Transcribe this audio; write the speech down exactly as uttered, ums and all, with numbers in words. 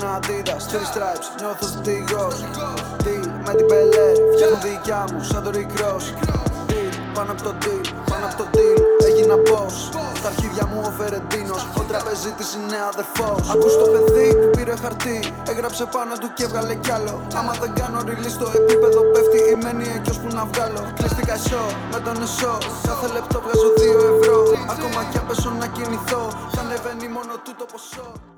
ένα Adidas, three stripes, νιώθω στίγος. Deal με την Πελέ, φτιάχνω δικιά μου σαν το Rick Ross. Deal πάνω απ' το deal, πάνω απ' το deal, έγινα boss. Στα αρχίδια μου ο Φερεντίνος, ο τραπεζίτης είναι αδερφός. Ακούς το παιδί που πήρε χαρτί, έγραψε πάνω του και έβγαλε κι άλλο. Άμα δεν κάνω release το επίπεδο πέφτει, η μένει εκεί ώσπου να βγάλω. Κλείστηκα show με τον εσώ, κάθε λεπτό βγάζω δύο ευρώ. Ακόμα κι αν πέσω να κινηθώ, θα ανεβαίνει μόνο τούτο ποσό.